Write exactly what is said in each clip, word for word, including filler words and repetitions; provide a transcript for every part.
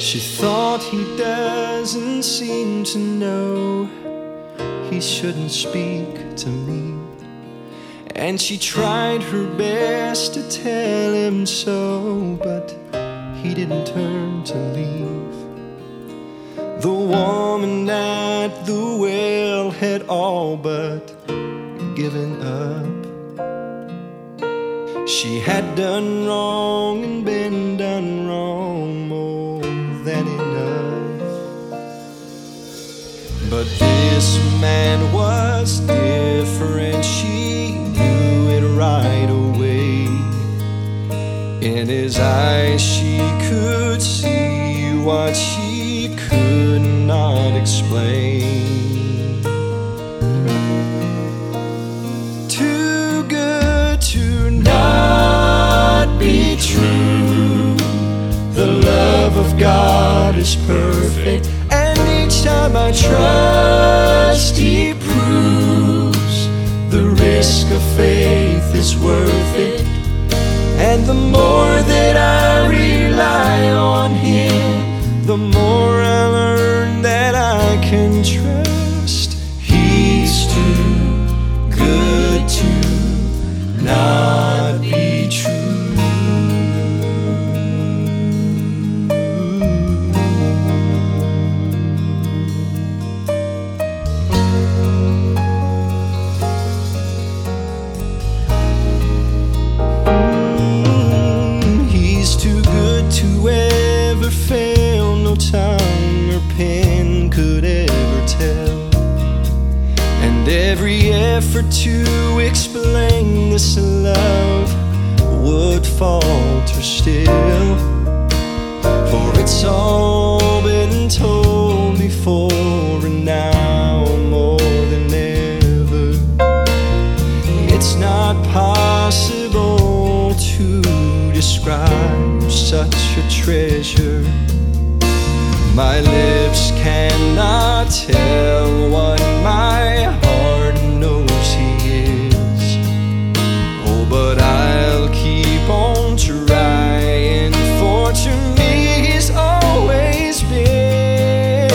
She thought he doesn't seem to know he shouldn't speak to me, and she tried her best to tell him so, but he didn't turn to leave. The woman at the well had all but given up. She had done wrong and been done wrong more than enough. But this man was different, she knew it right away. In his eyes she could see what she could not explain. Too good to not be true. The love of God is perfect, and each time I trust He proves the risk of faith is worth it. And the more that I rely on Him, the more I learn that I can trust. He's too good to not be true. To ever fail, no tongue or pen could ever tell. And every effort to explain this love would falter still, for it's all been told before, and now more than ever it's not possible to describe such a treasure. My lips cannot tell what my heart knows He is. Oh, but I'll keep on trying, for to me He's always been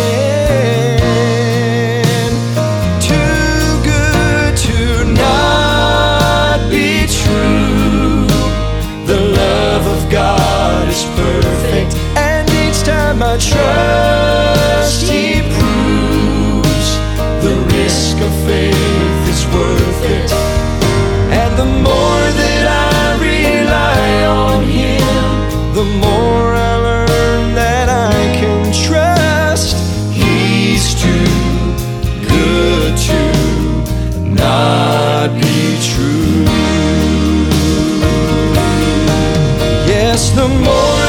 too good to not be true. The love of God is perfect, and each time I trust He proves the risk of faith is worth it. And the more that I rely on Him, the more I learn that I can trust. He's too good to not be true. Yes, the more